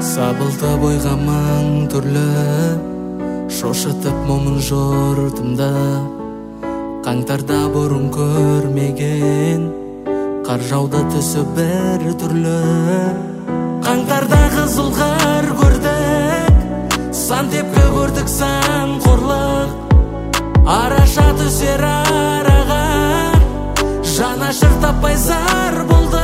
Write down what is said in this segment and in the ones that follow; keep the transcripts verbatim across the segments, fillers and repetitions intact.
Сабылта бойға маң түрлі, шошытып момын жортымда. Қаңтарда бұрын көрмеген, қар жауды түсі бір түрлі. Қаңтарда қызыл қар көрдік, сан тепкі көрдік, сан қорлық. Араша түсер араға, жанашыр таппай зар болды.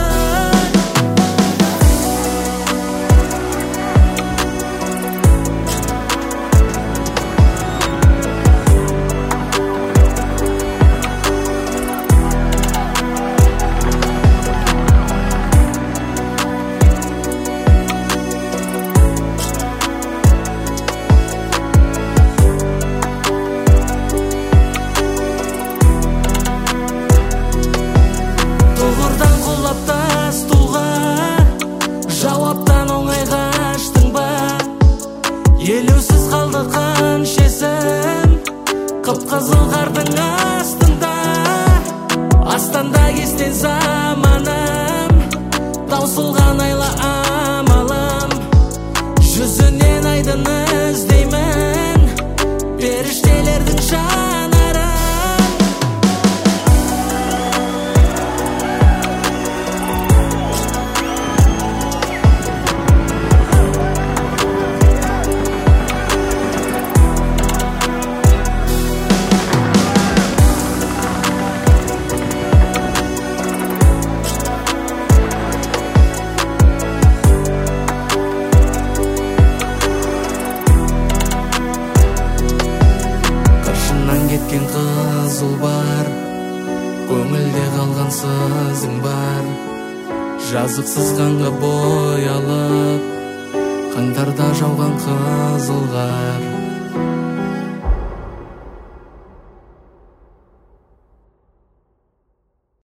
Жауаптан оңайға аштың ба? Елеусіз қалды қаншесін, қып-қызыл қардың астында. Астанда кестен заманым, таусылған айла амалым. Жүзінен айдын іздеймін, періштелердің жанарын. Кеткен қызыл бар, көңілде қалған сызың бар. Жазықсыз қанға боялып, қаңтарда жауған қызыл қар.